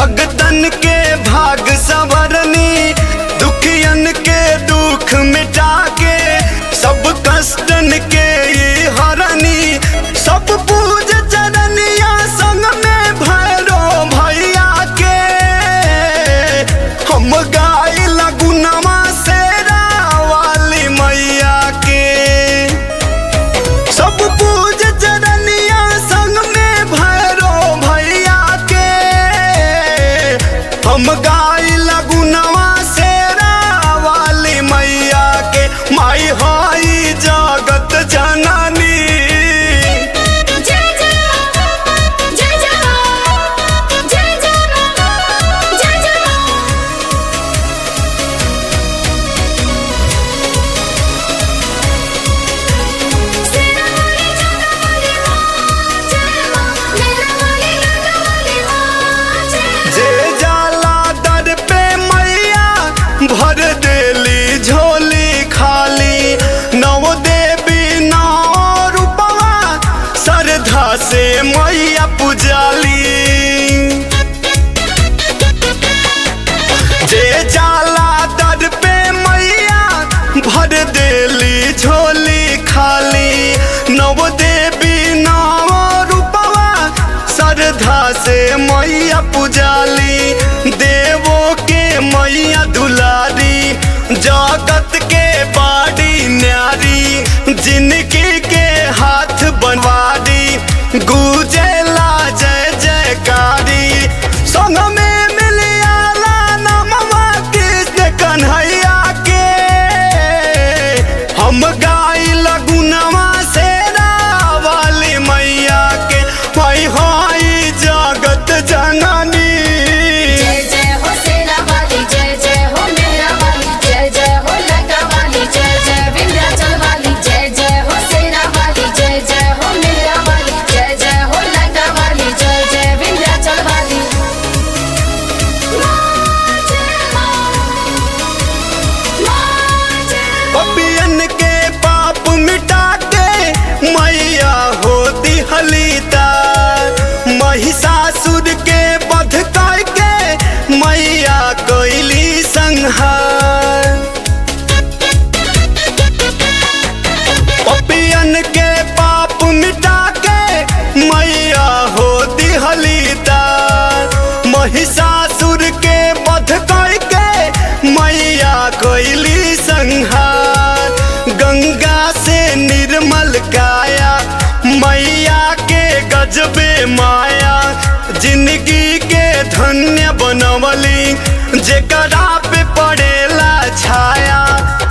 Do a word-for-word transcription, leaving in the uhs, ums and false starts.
भगतन के भाग संवरनी, दुखियन के दुख मिटा के, सब कष्टन के ये हरनी, सब पूज चरनिया संग में भैरो भैया के। हम गाई लगुनवा शेरा वाली मैया के, सब पूज चरनिया संग में भैरो भैया के। हम गाई लगुनवा शेरा वाली मैया के, माई हाई जगत जननी। भर देली झोली खाली, नौ देवी नौ रूपवा, श्रद्धा से मैया पुजाली। जे जाला दर पे मैया भर देली झोली खाली, नौ देवी नौ रूपवा, श्रद्धा से मैया पुजाली। देवों के मैया दुलारी, जगत के बाड़ी न्यारी, जिनकी के हाथ बनवारी, गुजेला जय जयकारी। संग में मिलियाला नमवा कृष्ण कन्हैया के, हम गाई लगुनवा शेरा वाली मैया के, माई हाई जगत जननी। पपियन के पाप मिटा के मैया होती हलीता, महिषासुर के वध करके मैया कोइली संहार। पपियन के पाप मिटा के मैया होती हलीता, महिषासुर के वध करके मैया कोइली संहार। गंगा से निर्मल काया मैया के गजबे माया, जिंदगी के धन्य बनवली, जेकरा पे पड़ेला छाया।